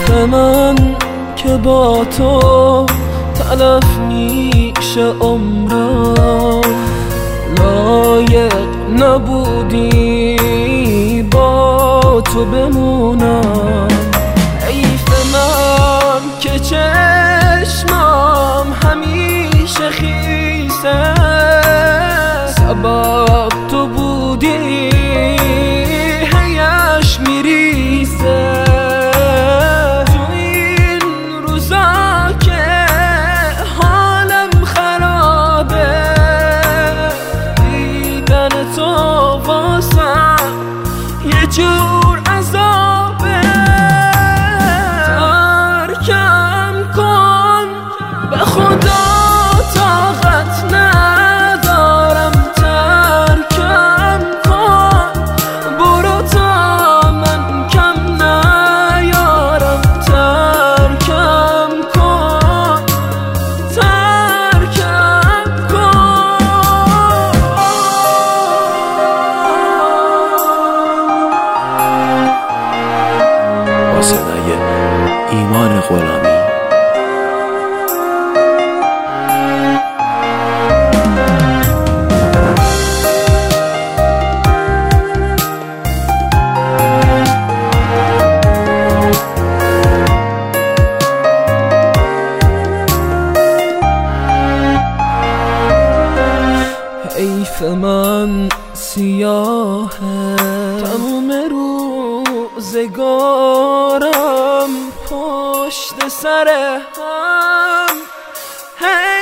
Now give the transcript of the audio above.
حیف من که با تو تلف میشه عمرم، لایق نبودی با تو بمونم. حیف من که چشمم همیشه خیسه، سبب تو بودی هیش میریسه. تو این روزا که حالم خرابه، دیدن تو واسم یه جور عذابه. ترکم کن به خدا طاقت ندارم، ترکم کن برو تا من کم نیارم. ترکم کن، ترکم کن. واسه ایمان غلامی. حیف من سیاهه، تموم روزگارم پشت سر هم.